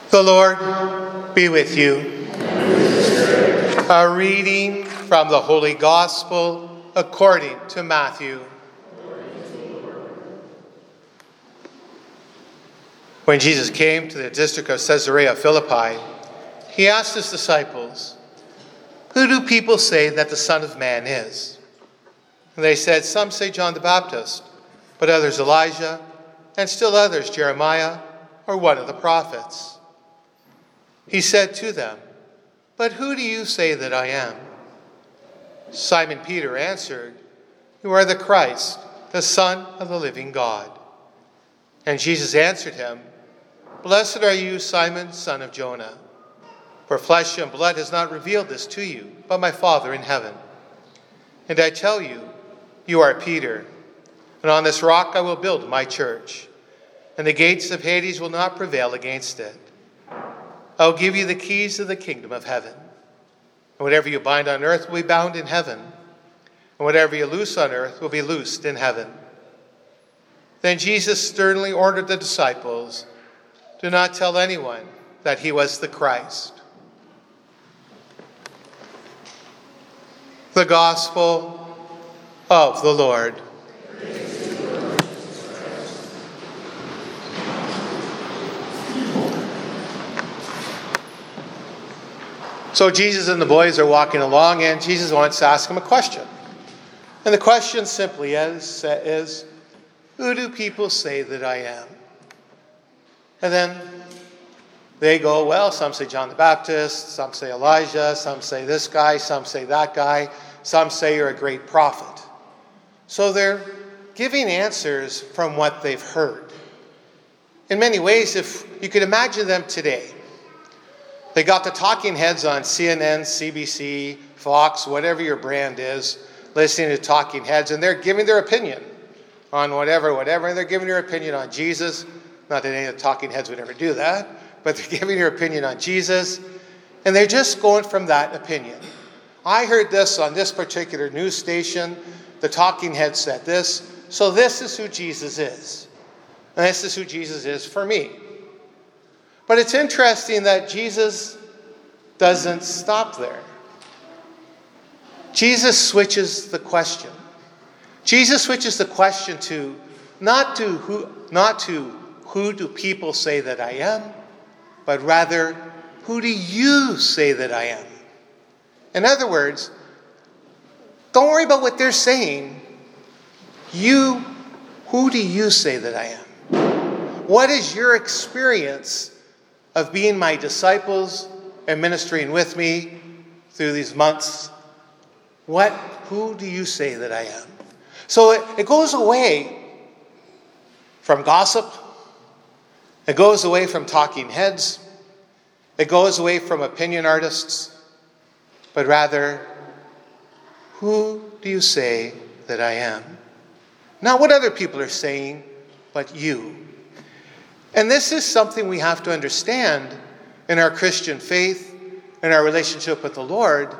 The Lord be with you. A reading from the Holy Gospel according to Matthew. When Jesus came to the district of Caesarea Philippi, he asked his disciples, "Who do people say that the Son of Man is?" And they said, "Some say John the Baptist, but others Elijah, and still others Jeremiah or one of the prophets." He said to them, "But who do you say that I am?" Simon Peter answered, "You are the Christ, the Son of the living God." And Jesus answered him, "Blessed are you, Simon, son of Jonah, for flesh and blood has not revealed this to you, but my Father in heaven. And I tell you, you are Peter, and on this rock I will build my church, and the gates of Hades will not prevail against it. I will give you the keys of the kingdom of heaven. And whatever you bind on earth will be bound in heaven, and whatever you loose on earth will be loosed in heaven." Then Jesus sternly ordered the disciples, "Do not tell anyone that he was the Christ." The Gospel of the Lord. So Jesus and the boys are walking along, and Jesus wants to ask him a question. And the question simply is, "Who do people say that I am?" And then they go, "Well, some say John the Baptist, some say Elijah, some say this guy, some say that guy, some say you're a great prophet." So they're giving answers from what they've heard. In many ways, if you could imagine them today, they got the talking heads on CNN, CBC, Fox, whatever your brand is, listening to talking heads, and they're giving their opinion on whatever, and they're giving their opinion on Jesus. Not that any of the talking heads would ever do that, but they're giving their opinion on Jesus, and they're just going from that opinion. I heard this on this particular news station, the talking head said this, so this is who Jesus is. And this is who Jesus is for me. But it's interesting that Jesus doesn't stop there. Jesus switches the question. Jesus switches the question to not to who do people say that I am, but rather, who do you say that I am? In other words, don't worry about what they're saying. Who do you say that I am? What is your experience of being my disciples and ministering with me through these months? Who do you say that I am? So it goes away from gossip. It goes away from talking heads. It goes away from opinion artists. But rather, who do you say that I am? Not what other people are saying, but you. And this is something we have to understand in our Christian faith, in our relationship with the Lord.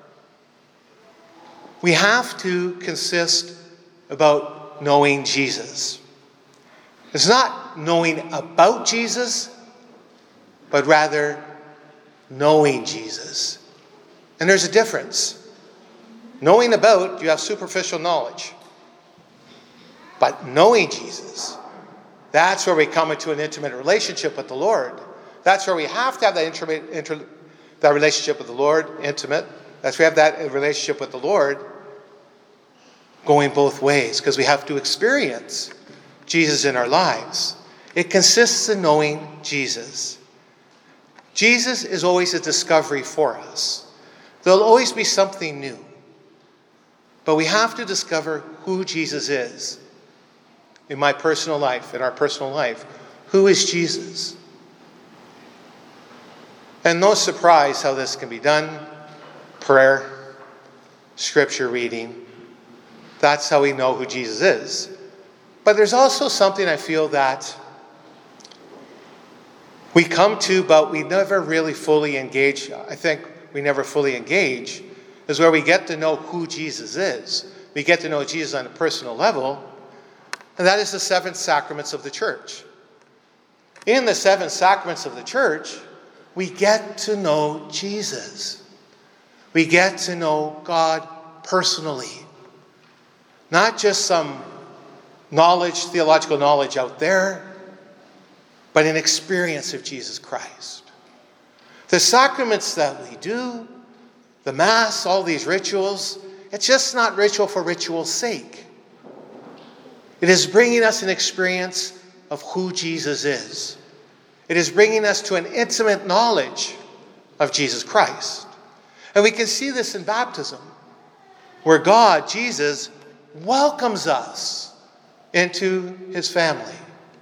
We have to consist about knowing Jesus. It's not knowing about Jesus, but rather knowing Jesus. And there's a difference. Knowing about, you have superficial knowledge. But knowing Jesus, that's where we come into an intimate relationship with the Lord. That's where we have to have that relationship with the Lord, intimate. That's where we have that relationship with the Lord going both ways, because we have to experience Jesus in our lives. It consists in knowing Jesus. Jesus is always a discovery for us. There'll always be something new. But we have to discover who Jesus is. In my personal life, in our personal life, who is Jesus? And no surprise how this can be done. Prayer, scripture reading. That's how we know who Jesus is. But there's also something I feel that we come to, but we never really fully engage. I think we never fully engage, is where we get to know who Jesus is. We get to know Jesus on a personal level. And that is the seven sacraments of the church. In the 7 sacraments of the church, we get to know Jesus. We get to know God personally. Not just some knowledge, theological knowledge out there, but an experience of Jesus Christ. The sacraments that we do, the Mass, all these rituals, it's just not ritual for ritual's sake. It is bringing us an experience of who Jesus is. It is bringing us to an intimate knowledge of Jesus Christ. And we can see this in baptism, where God, Jesus, welcomes us into his family.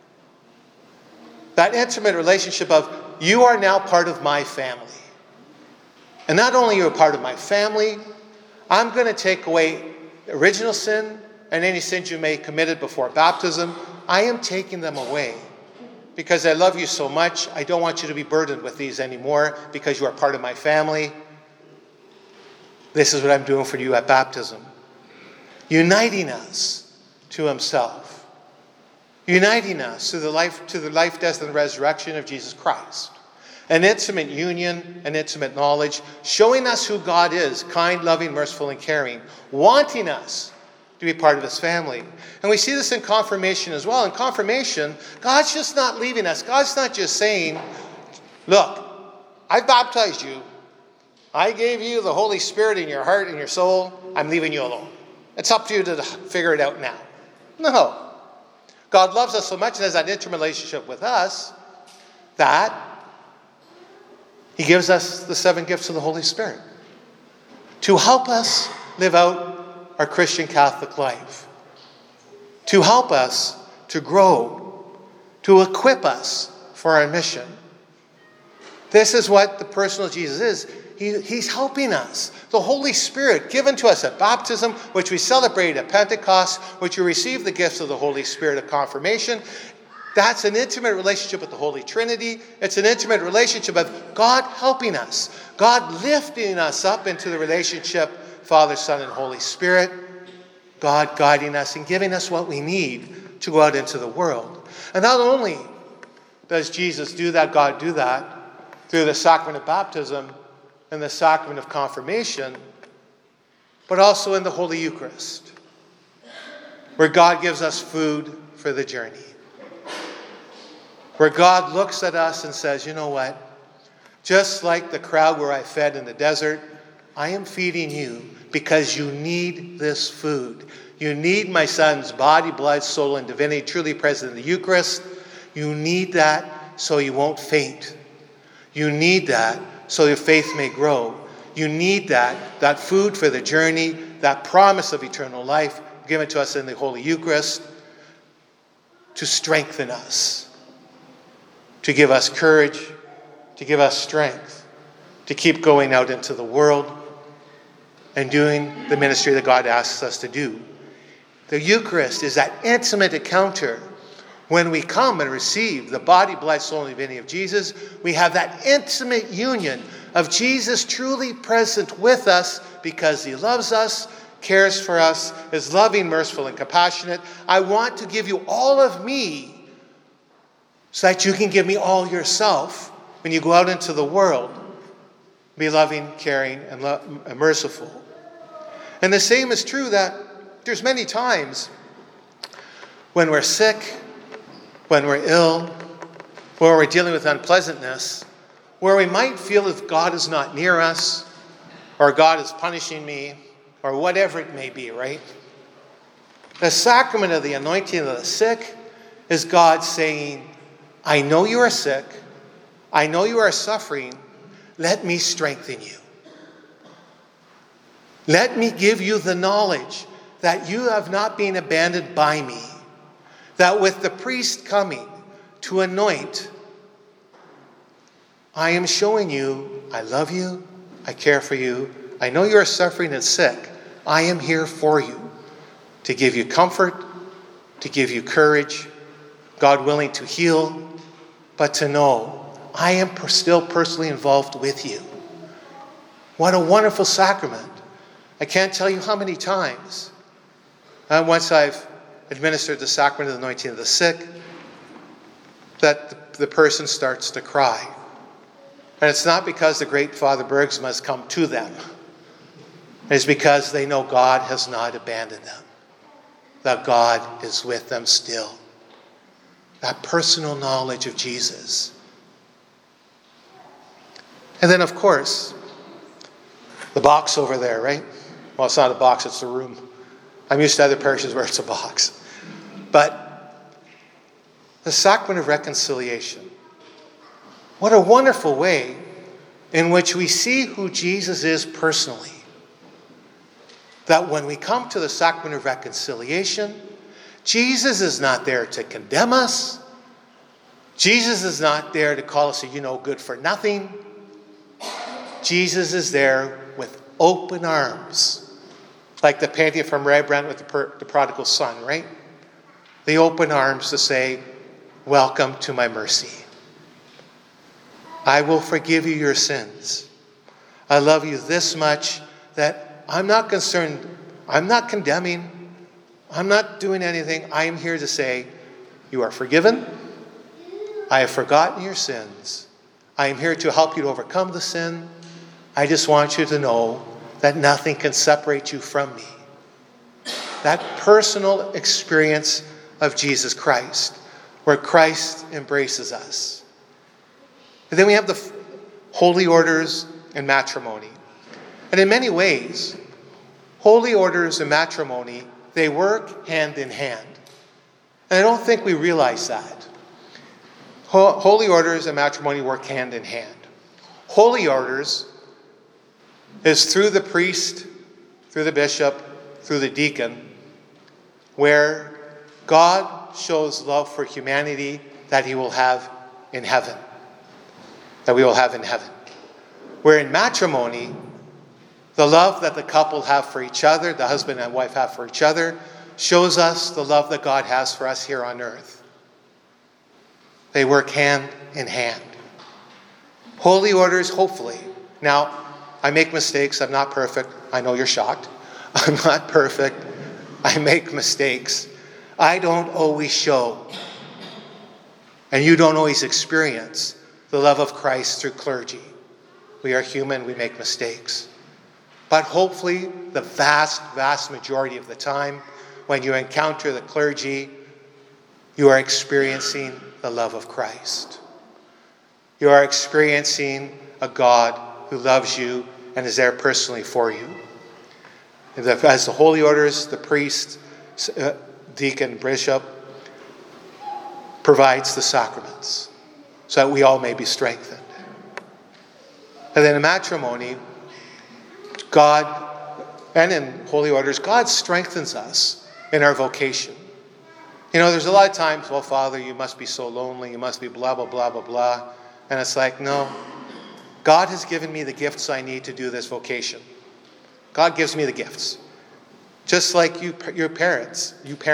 That intimate relationship of, you are now part of my family. And not only are you a part of my family, I'm going to take away original sin and any sins you may have committed before baptism. I am taking them away because I love you so much. I don't want you to be burdened with these anymore because you are part of my family. This is what I'm doing for you at baptism. Uniting us to himself. Uniting us to the life, death, and resurrection of Jesus Christ. An intimate union, an intimate knowledge, showing us who God is, kind, loving, merciful, and caring, wanting us to be part of his family. And we see this in confirmation as well. In confirmation, God's just not leaving us. God's not just saying, look, I baptized you. I gave you the Holy Spirit in your heart and your soul. I'm leaving you alone. It's up to you to figure it out now. No. God loves us so much and has that intimate relationship with us that he gives us the 7 gifts of the Holy Spirit to help us live out our Christian Catholic life, to help us to grow, to equip us for our mission. This is what the personal Jesus is. He's helping us. The Holy Spirit given to us at baptism, which we celebrate at Pentecost, which we receive the gifts of the Holy Spirit at confirmation. That's an intimate relationship with the Holy Trinity. It's an intimate relationship of God helping us, God lifting us up into the relationship Father, Son, and Holy Spirit, God guiding us and giving us what we need to go out into the world. And not only does Jesus do that, God do that, through the sacrament of baptism and the sacrament of confirmation, but also in the Holy Eucharist, where God gives us food for the journey. Where God looks at us and says, you know what? Just like the crowd where I fed in the desert, I am feeding you because you need this food. You need my Son's body, blood, soul, and divinity truly present in the Eucharist. You need that so you won't faint. You need that so your faith may grow. You need that food for the journey, that promise of eternal life given to us in the Holy Eucharist to strengthen us, to give us courage, to give us strength, to keep going out into the world and doing the ministry that God asks us to do. The Eucharist is that intimate encounter. When we come and receive the body, blood, soul, and divinity of Jesus, we have that intimate union of Jesus truly present with us because he loves us, cares for us, is loving, merciful, and compassionate. I want to give you all of me so that you can give me all yourself when you go out into the world. Be loving, caring, and merciful. And the same is true that there's many times when we're sick, when we're ill, when we're dealing with unpleasantness, where we might feel if God is not near us, or God is punishing me, or whatever it may be, right? The sacrament of the anointing of the sick is God saying, I know you are sick, I know you are suffering, let me strengthen you. Let me give you the knowledge that you have not been abandoned by me. That with the priest coming to anoint, I am showing you, I love you, I care for you, I know you are suffering and sick. I am here for you to give you comfort, to give you courage, God willing to heal, but to know I am still personally involved with you. What a wonderful sacrament. I can't tell you how many times, once I've administered the sacrament of the anointing of the sick, that the person starts to cry. And it's not because the great Father Bergsma has come to them. It's because they know God has not abandoned them. That God is with them still. That personal knowledge of Jesus. And then, of course, the box over there, right? Well, it's not a box, it's a room. I'm used to other parishes where it's a box. But the sacrament of reconciliation. What a wonderful way in which we see who Jesus is personally. That when we come to the sacrament of reconciliation, Jesus is not there to condemn us. Jesus is not there to call us good for nothing. Jesus is there with open arms. Like the painting from Rembrandt with the prodigal son, right? The open arms to say, welcome to my mercy. I will forgive you your sins. I love you this much that I'm not concerned. I'm not condemning. I'm not doing anything. I am here to say, you are forgiven. I have forgotten your sins. I am here to help you to overcome the sin. I just want you to know that nothing can separate you from me. That personal experience of Jesus Christ, where Christ embraces us. And then we have the holy orders and matrimony. And in many ways, holy orders and matrimony, they work hand in hand. And I don't think we realize that. Holy orders and matrimony work hand in hand. Holy orders is through the priest, through the bishop, through the deacon, where God shows love for humanity that he will have in heaven. That we will have in heaven. Where in matrimony, the love that the couple have for each other, the husband and wife have for each other, shows us the love that God has for us here on earth. They work hand in hand. Holy orders, hopefully. Now, I make mistakes. I'm not perfect. I know you're shocked. I'm not perfect. I make mistakes. I don't always show, and you don't always experience, the love of Christ through clergy. We are human. We make mistakes. But hopefully, the vast, vast majority of the time, when you encounter the clergy, you are experiencing the love of Christ. You are experiencing a God who loves you and is there personally for you. As the holy orders, the priest, deacon, bishop, provides the sacraments so that we all may be strengthened. And then in matrimony, God, and in holy orders, God strengthens us in our vocation. There's a lot of times, well, Father, you must be so lonely, you must be blah, blah, blah, blah, blah. And it's like, no, God has given me the gifts I need to do this vocation. God gives me the gifts. Just like you parents,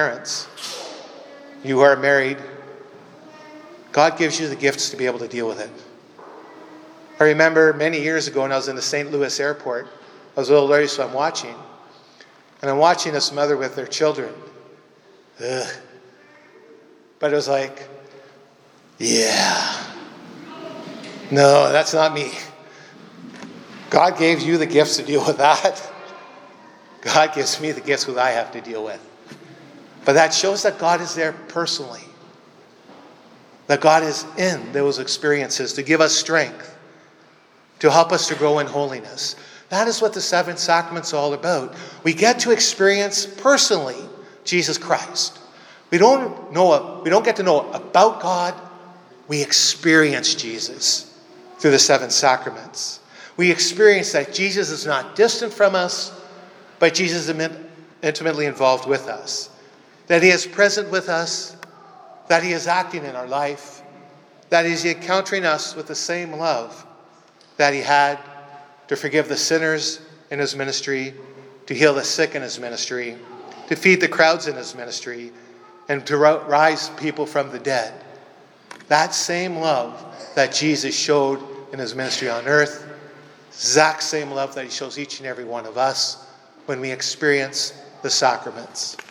you are married, God gives you the gifts to be able to deal with it. I remember many years ago when I was in the St. Louis airport, I was a little early, so I'm watching. And I'm watching this mother with their children. Ugh. But it was like, yeah. No, that's not me. God gave you the gifts to deal with that. God gives me the gifts that I have to deal with. But that shows that God is there personally. That God is in those experiences to give us strength, to help us to grow in holiness. That is what the seven sacraments are all about. We get to experience personally Jesus Christ. We don't get to know about God. We experience Jesus through the seven sacraments. We experience that Jesus is not distant from us, but Jesus is intimately involved with us. That he is present with us, that he is acting in our life, that he is encountering us with the same love that he had to forgive the sinners in his ministry, to heal the sick in his ministry, to feed the crowds in his ministry, and to rise people from the dead. That same love that Jesus showed in his ministry on earth, exact same love that he shows each and every one of us when we experience the sacraments.